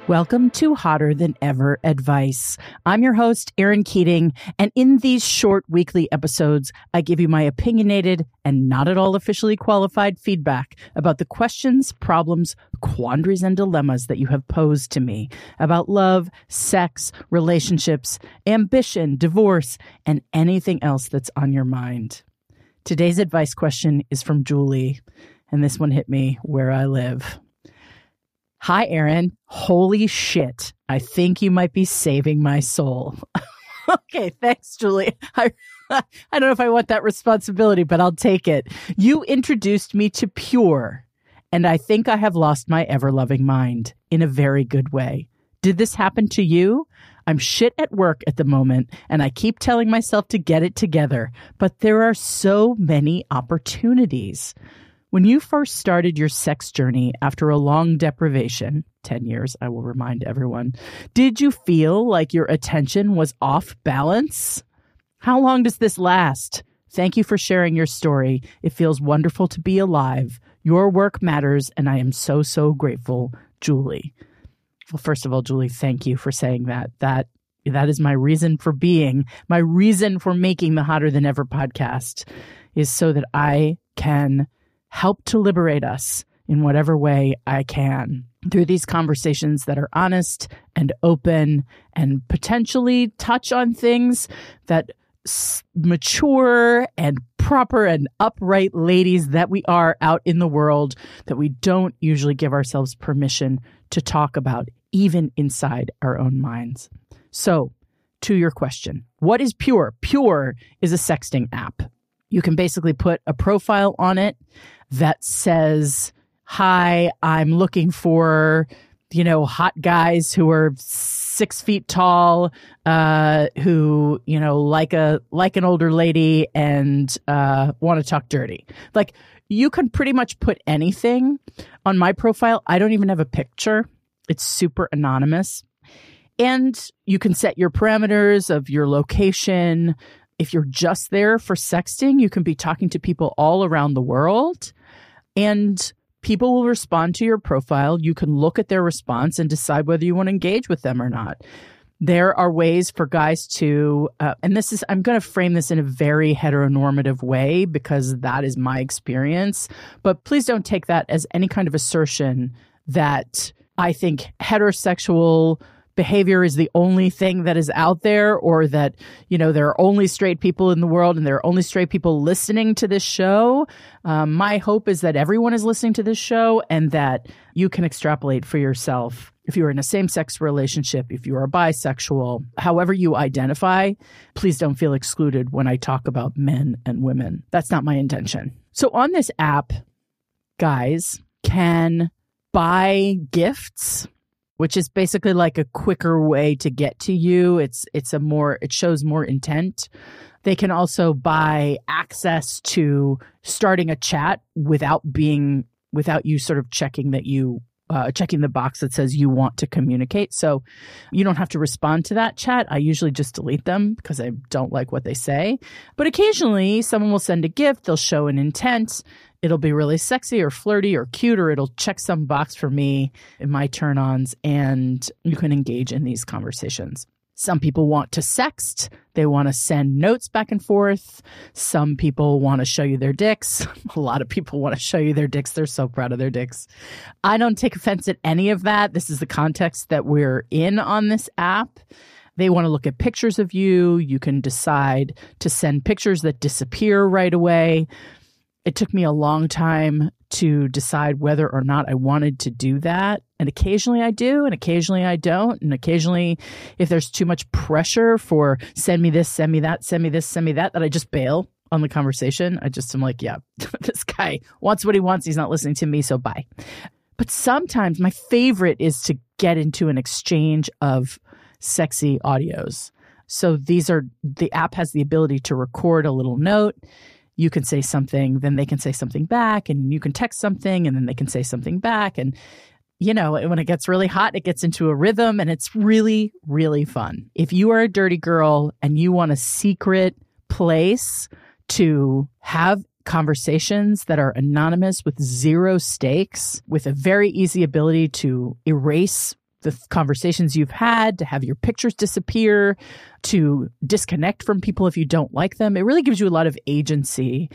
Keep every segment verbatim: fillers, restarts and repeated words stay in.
Welcome to Hotter Than Ever Advice. I'm your host, Erin Keating, and in these short weekly episodes, I give you my opinionated and not at all officially qualified feedback about the questions, problems, quandaries, and dilemmas that you have posed to me about love, sex, relationships, ambition, divorce, and anything else that's on your mind. Today's advice question is from Julie, and this one hit me where I live. Hi, Erin. Holy shit. I think you might be saving my soul. Okay, thanks, Julie. I, I don't know if I want that responsibility, but I'll take it. You introduced me to Pure, and I think I have lost my ever-loving mind in a very good way. Did this happen to you? I'm shit at work at the moment, and I keep telling myself to get it together, but there are so many opportunities. When you first started your sex journey after a long deprivation, ten years, I will remind everyone, did you feel like your attention was off balance? How long does this last? Thank you for sharing your story. It feels wonderful to be alive. Your work matters, and I am so, so grateful, Julie. Well, first of all, Julie, thank you for saying that. That that is my reason for being. My reason for making the Hotter Than Ever podcast is so that I can help to liberate us in whatever way I can through these conversations that are honest and open and potentially touch on things that s- mature and proper and upright ladies that we are out in the world that we don't usually give ourselves permission to talk about, even inside our own minds. So, to your question, what is Pure? Pure is a sexting app. You can basically put a profile on it that says, hi, I'm looking for, you know, hot guys who are six feet tall, uh, who, you know, like a, like an older lady and, uh, want to talk dirty. Like, you can pretty much put anything on my profile. I don't even have a picture. It's super anonymous. And you can set your parameters of your location. If you're just there for sexting, you can be talking to people all around the world, and people will respond to your profile. You can look at their response and decide whether you want to engage with them or not. There are ways for guys to, uh, and this is, I'm going to frame this in a very heteronormative way because that is my experience, but please don't take that as any kind of assertion that I think heterosexual behavior is the only thing that is out there, or that, you know, there are only straight people in the world and there are only straight people listening to this show. Um, my hope is that everyone is listening to this show and that you can extrapolate for yourself. If you're in a same-sex relationship, if you are bisexual, however you identify, please don't feel excluded when I talk about men and women. That's not my intention. So on this app, guys can buy gifts, which is basically like a quicker way to get to you. It's it's a more, it shows more intent. They can also buy access to starting a chat without being, without you sort of checking that you, uh, checking the box that says you want to communicate. So you don't have to respond to that chat. I usually just delete them because I don't like what they say. But occasionally someone will send a gift. They'll show an intent. It'll be really sexy or flirty or cute, or it'll check some box for me in my turn-ons, and you can engage in these conversations. Some people want to sext. They want to send notes back and forth. Some people want to show you their dicks. A lot of people want to show you their dicks. They're so proud of their dicks. I don't take offense at any of that. This is the context that we're in on this app. They want to look at pictures of you. You can decide to send pictures that disappear right away. It took me a long time to decide whether or not I wanted to do that. And occasionally I do, and occasionally I don't. And occasionally, if there's too much pressure for send me this, send me that, send me this, send me that, that I just bail on the conversation. I just am like, yeah, this guy wants what he wants. He's not listening to me, so bye. But sometimes my favorite is to get into an exchange of sexy audios. So these are, the app has the ability to record a little note. You can say something, then they can say something back, and you can text something, and then they can say something back. And, you know, when it gets really hot, it gets into a rhythm, and it's really, really fun. If you are a dirty girl and you want a secret place to have conversations that are anonymous with zero stakes, with a very easy ability to erase the th- conversations you've had, to have your pictures disappear, to disconnect from people if you don't like them. It really gives you a lot of agency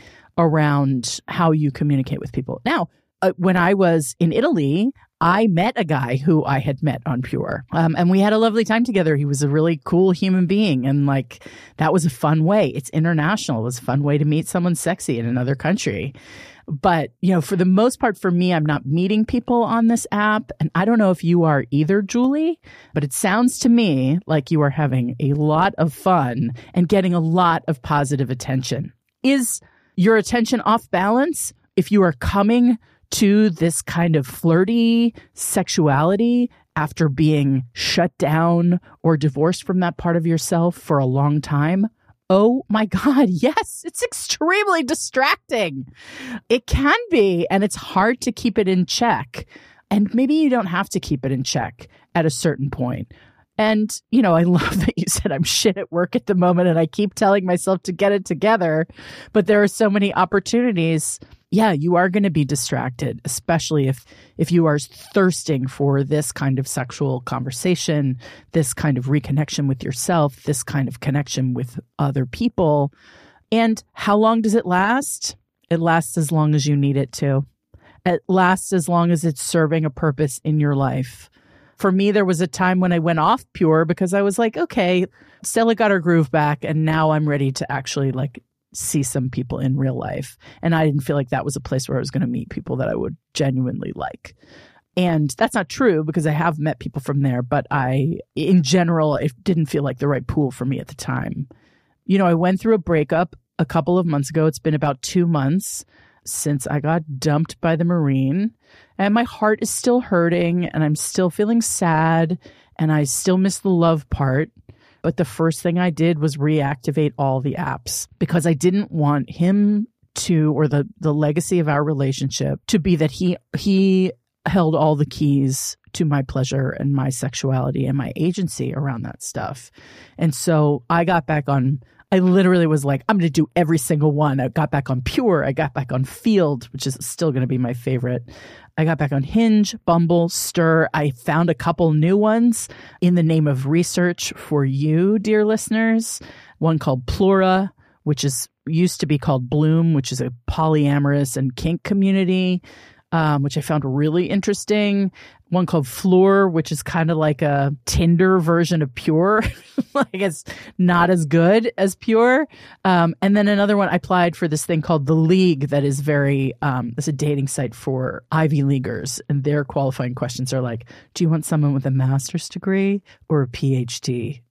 around how you communicate with people. Now, uh, when I was in Italy, I met a guy who I had met on Pure, um, and we had a lovely time together. He was a really cool human being, and like that was a fun way. It's international. It was a fun way to meet someone sexy in another country. But, you know, for the most part, for me, I'm not meeting people on this app. And I don't know if you are either, Julie, but it sounds to me like you are having a lot of fun and getting a lot of positive attention. Is your attention off balance if you are coming to this kind of flirty sexuality after being shut down or divorced from that part of yourself for a long time? Oh my God, yes, it's extremely distracting. It can be, and it's hard to keep it in check. And maybe you don't have to keep it in check at a certain point. And, you know, I love that you said I'm shit at work at the moment and I keep telling myself to get it together. But there are so many opportunities. Yeah, you are going to be distracted, especially if if you are thirsting for this kind of sexual conversation, this kind of reconnection with yourself, this kind of connection with other people. And how long does it last? It lasts as long as you need it to. It lasts as long as it's serving a purpose in your life. For me, there was a time when I went off Pure because I was like, okay, Stella got her groove back, and now I'm ready to actually like see some people in real life. And I didn't feel like that was a place where I was going to meet people that I would genuinely like. And that's not true because I have met people from there, but I, in general, it didn't feel like the right pool for me at the time. You know, I went through a breakup a couple of months ago. It's been about two months since I got dumped by the Marine, and my heart is still hurting and I'm still feeling sad and I still miss the love part. But the first thing I did was reactivate all the apps because I didn't want him to, or the, the legacy of our relationship to be that he he held all the keys to my pleasure and my sexuality and my agency around that stuff. And so I got back on, I literally was like, I'm going to do every single one. I got back on Pure. I got back on Field, which is still going to be my favorite. I got back on Hinge, Bumble, Stir. I found a couple new ones in the name of research for you, dear listeners. One called Plura, which is used to be called Bloom, which is a polyamorous and kink community, um, which I found really interesting. One called Floor, which is kind of like a Tinder version of Pure. Like it's not as good as Pure. Um, and then another one, I applied for this thing called The League that is very, um, it's a dating site for Ivy Leaguers. And their qualifying questions are like, do you want someone with a master's degree or a P H D?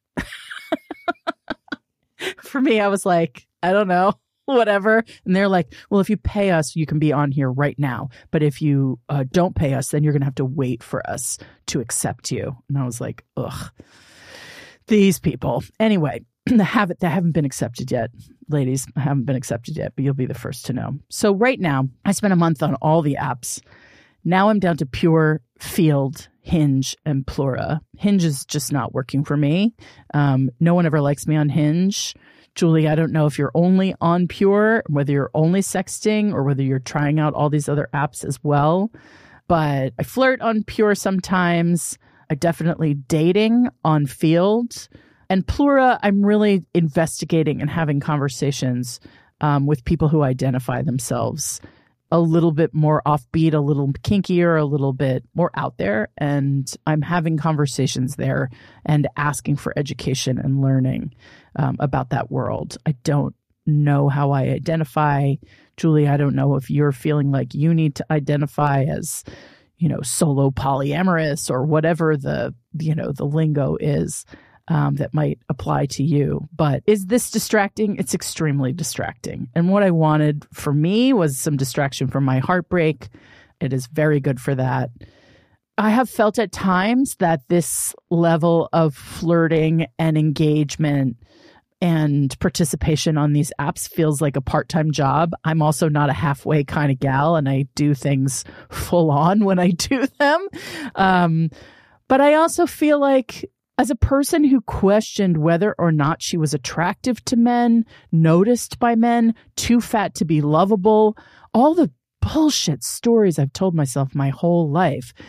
For me, I was like, I don't know. Whatever. And they're like, well, if you pay us, you can be on here right now. But if you uh, don't pay us, then you're going to have to wait for us to accept you. And I was like, ugh, these people. Anyway, they haven't, they haven't been accepted yet. Ladies, I haven't been accepted yet, but you'll be the first to know. So right now, I spent a month on all the apps. Now I'm down to Pure, Field, Hinge, and Plura. Hinge is just not working for me. Um, no one ever likes me on Hinge. Julie, I don't know if you're only on Pure, whether you're only sexting or whether you're trying out all these other apps as well. But I flirt on Pure sometimes. I definitely dating on Field. And Plura, I'm really investigating and having conversations um, with people who identify themselves a little bit more offbeat, a little kinkier, a little bit more out there. And I'm having conversations there and asking for education and learning um, about that world. I don't know how I identify. Julie, I don't know if you're feeling like you need to identify as, you know, solo polyamorous or whatever the, you know, the lingo is. Um, that might apply to you. But is this distracting? It's extremely distracting. And what I wanted for me was some distraction from my heartbreak. It is very good for that. I have felt at times that this level of flirting and engagement and participation on these apps feels like a part-time job. I'm also not a halfway kind of gal, and I do things full on when I do them. Um, but I also feel like, as a person who questioned whether or not she was attractive to men, noticed by men, too fat to be lovable, all the bullshit stories I've told myself my whole life,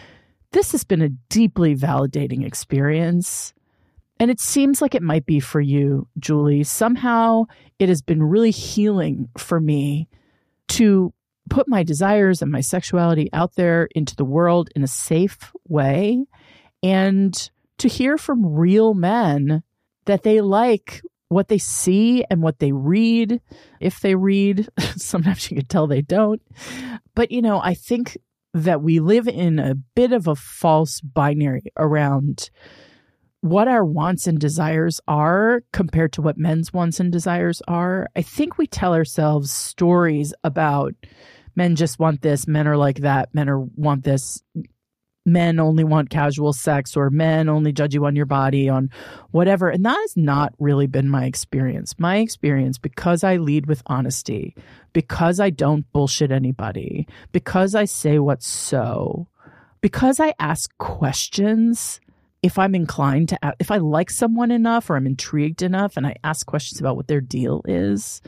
this has been a deeply validating experience. And it seems like it might be for you, Julie. Somehow it has been really healing for me to put my desires and my sexuality out there into the world in a safe way, and to hear from real men that they like what they see and what they read. If they read, sometimes you can tell they don't. But, you know, I think that we live in a bit of a false binary around what our wants and desires are compared to what men's wants and desires are. I think we tell ourselves stories about men just want this, men are like that, men are want this, men only want casual sex, or men only judge you on your body, on whatever. And that has not really been my experience. My experience, because I lead with honesty, because I don't bullshit anybody, because I say what's so, because I ask questions. If I'm inclined to, if I like someone enough or I'm intrigued enough and I ask questions about what their deal is,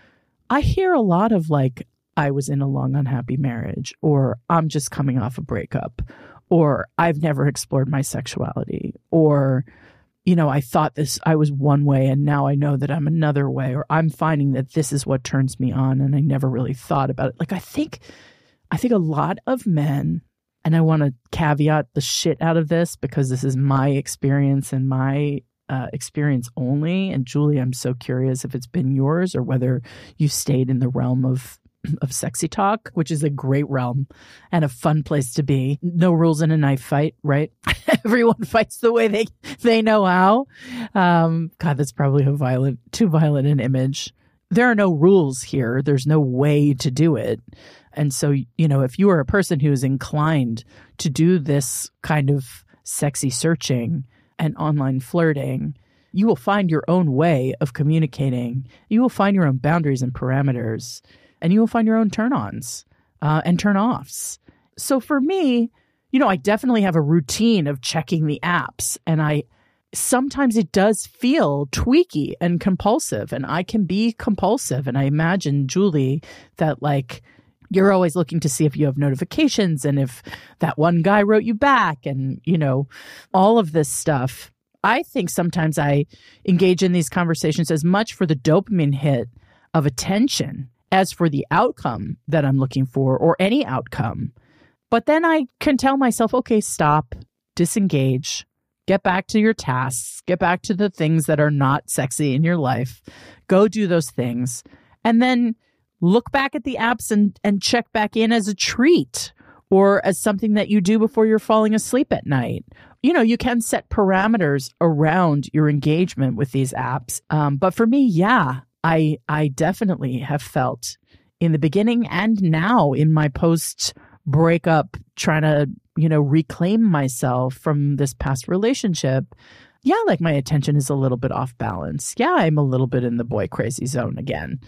I hear a lot of like, I was in a long, unhappy marriage, or I'm just coming off a breakup, or I've never explored my sexuality, or, you know, I thought this, I was one way and now I know that I'm another way, or I'm finding that this is what turns me on and I never really thought about it. Like, I think, I think a lot of men, and I want to caveat the shit out of this because this is my experience and my uh, experience only. And Julie, I'm so curious if it's been yours or whether you stayed in the realm of of sexy talk, which is a great realm and a fun place to be. No rules in a knife fight, right? Everyone fights the way they they know how. Um, God, that's probably a violent, too violent an image. There are no rules here. There's no way to do it. And so, you know, if you are a person who is inclined to do this kind of sexy searching and online flirting, you will find your own way of communicating. You will find your own boundaries and parameters, and you will find your own turn-ons uh, and turn-offs. So for me, you know, I definitely have a routine of checking the apps, and I sometimes it does feel tweaky and compulsive, and I can be compulsive. And I imagine, Julie, that like you're always looking to see if you have notifications and if that one guy wrote you back and, you know, all of this stuff. I think sometimes I engage in these conversations as much for the dopamine hit of attention as for the outcome that I'm looking for, or any outcome. But then I can tell myself, okay, stop, disengage, get back to your tasks, get back to the things that are not sexy in your life, go do those things, and then look back at the apps and, and check back in as a treat or as something that you do before you're falling asleep at night. You know, you can set parameters around your engagement with these apps. Um, but for me, yeah, I I definitely have felt in the beginning and now in my post breakup, trying to, you know, reclaim myself from this past relationship. Yeah, like my attention is a little bit off balance. Yeah, I'm a little bit in the boy crazy zone again.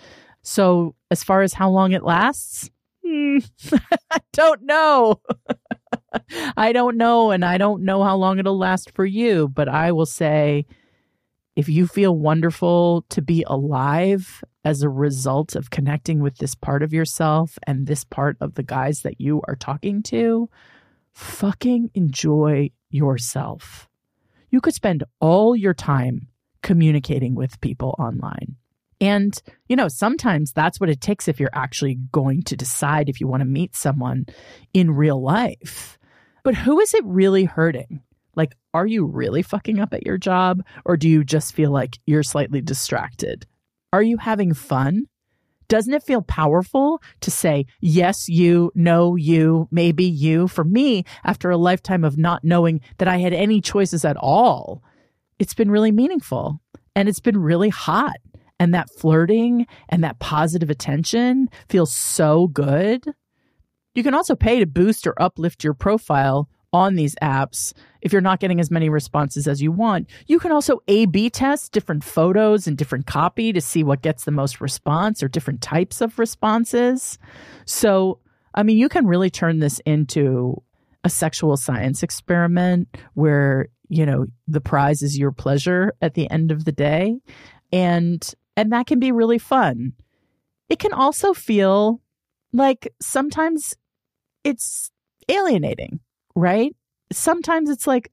So as far as how long it lasts, hmm, I don't know. I don't know. And I don't know how long it'll last for you. But I will say, if you feel wonderful to be alive as a result of connecting with this part of yourself and this part of the guys that you are talking to, fucking enjoy yourself. You could spend all your time communicating with people online. And, you know, sometimes that's what it takes if you're actually going to decide if you want to meet someone in real life. But who is it really hurting? Like, are you really fucking up at your job, or do you just feel like you're slightly distracted? Are you having fun? Doesn't it feel powerful to say, yes, you, no, you, maybe you? For me, after a lifetime of not knowing that I had any choices at all, it's been really meaningful and it's been really hot. And that flirting and that positive attention feels so good. You can also pay to boost or uplift your profile on these apps if you're not getting as many responses as you want. You can also A B test different photos and different copy to see what gets the most response or different types of responses. So, I mean, you can really turn this into a sexual science experiment where, you know, the prize is your pleasure at the end of the day. And and that can be really fun. It can also feel like sometimes it's alienating, right? sometimes it's like,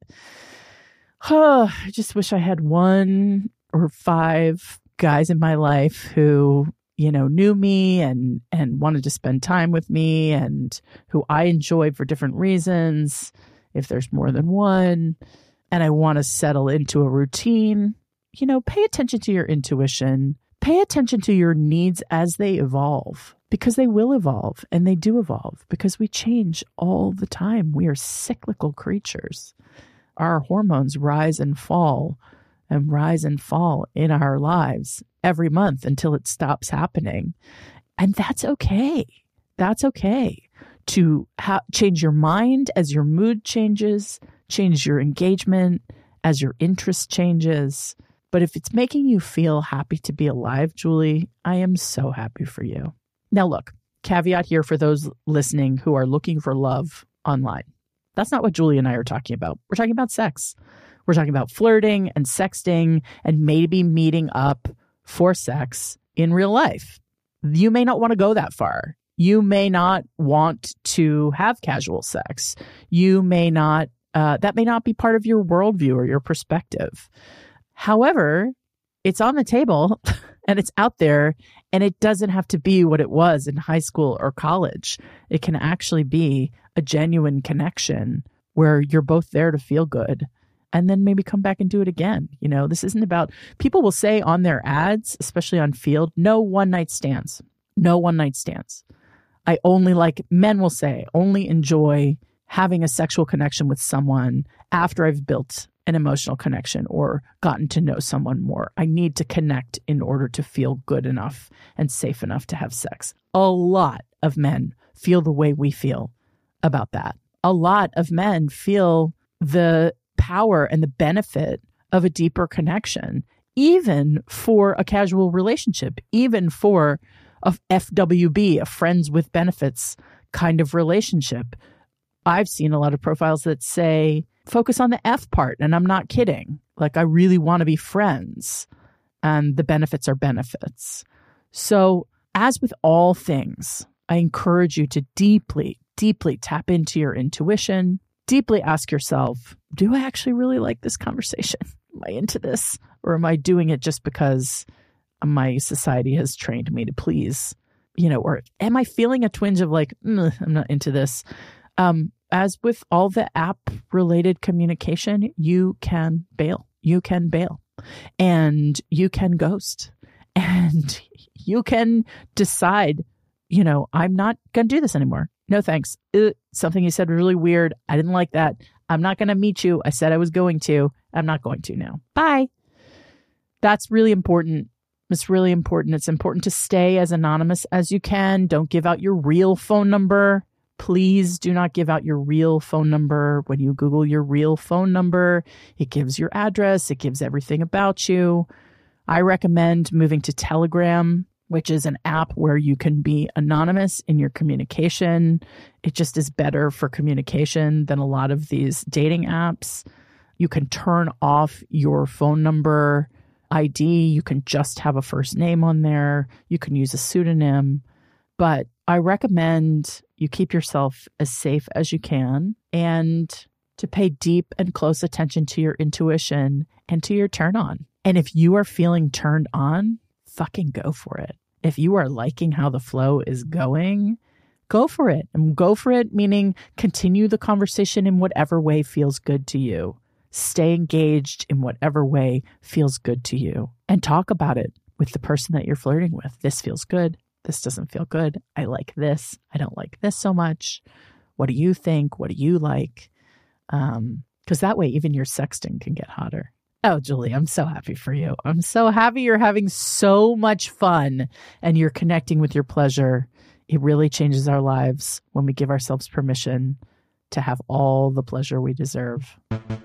oh, I just wish I had one or five guys in my life who, you know, knew me and, and wanted to spend time with me and who I enjoyed for different reasons. If there's more than one and I want to settle into a routine, you know, pay attention to your intuition, pay attention to your needs as they evolve, because they will evolve and they do evolve because we change all the time. We are cyclical creatures. Our hormones rise and fall and rise and fall in our lives every month until it stops happening. And that's okay. That's okay to ha- change your mind as your mood changes, change your engagement as your interest changes. But if it's making you feel happy to be alive, Julie, I am so happy for you. Now, look, caveat here for those listening who are looking for love online. That's not what Julie and I are talking about. We're talking about sex. We're talking about flirting and sexting and maybe meeting up for sex in real life. You may not want to go that far. You may not want to have casual sex. You may not, uh, that may not be part of your worldview or your perspective. However, it's on the table and it's out there, and it doesn't have to be what it was in high school or college. It can actually be a genuine connection where you're both there to feel good and then maybe come back and do it again. You know, this isn't about, people will say on their ads, especially on Field, no one night stands, no one night stands. I only like, men will say, only enjoy having a sexual connection with someone after I've built an emotional connection or gotten to know someone more. I need to connect in order to feel good enough and safe enough to have sex. A lot of men feel the way we feel about that. A lot of men feel the power and the benefit of a deeper connection, even for a casual relationship, even for a F W B, a friends with benefits kind of relationship. I've seen a lot of profiles that say, focus on the F part. And I'm not kidding. Like, I really want to be friends, and the benefits are benefits. So as with all things, I encourage you to deeply, deeply tap into your intuition, deeply ask yourself, do I actually really like this conversation? Am I into this? Or am I doing it just because my society has trained me to please? You know, or am I feeling a twinge of like, mm, I'm not into this? Um, as with all the app-related communication, you can bail. You can bail. And you can ghost. And you can decide, you know, I'm not going to do this anymore. No, thanks. Uh, something you said was really weird. I didn't like that. I'm not going to meet you. I said I was going to. I'm not going to now. Bye. That's really important. It's really important. It's important to stay as anonymous as you can. Don't give out your real phone number. Please do not give out your real phone number. When you Google your real phone number, it gives your address. It gives everything about you. I recommend moving to Telegram, which is an app where you can be anonymous in your communication. It just is better for communication than a lot of these dating apps. You can turn off your phone number I D. You can just have a first name on there. You can use a pseudonym. But I recommend you keep yourself as safe as you can and to pay deep and close attention to your intuition and to your turn on. And if you are feeling turned on, fucking go for it. If you are liking how the flow is going, go for it. And go for it, meaning continue the conversation in whatever way feels good to you. Stay engaged in whatever way feels good to you. And talk about it with the person that you're flirting with. This feels good. This doesn't feel good. I like this. I don't like this so much. What do you think? What do you like? Um, because that way even your sexting can get hotter. Oh, Julie, I'm so happy for you. I'm so happy you're having so much fun and you're connecting with your pleasure. It really changes our lives when we give ourselves permission to have all the pleasure we deserve.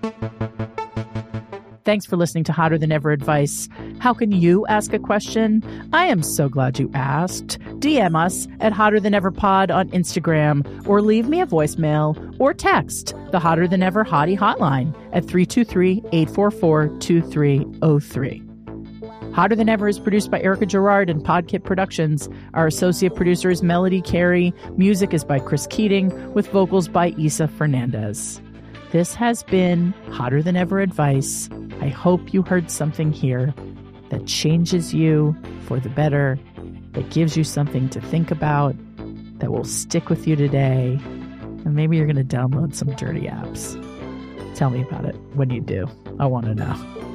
Thanks for listening to Hotter Than Ever Advice. How can you ask a question? I am so glad you asked. D M us at Hotter Than Ever Pod on Instagram, or leave me a voicemail or text the Hotter Than Ever Hottie hotline at three two three, eight four four, two three zero three. Hotter Than Ever is produced by Erica Gerard and Podkit Productions. Our associate producer is Melody Carey. Music is by Chris Keating, with vocals by Isa Fernandez. This has been Hotter Than Ever Advice. I hope you heard something here that changes you for the better, that gives you something to think about, that will stick with you today. And maybe you're going to download some dirty apps. Tell me about it when you do. I want to know.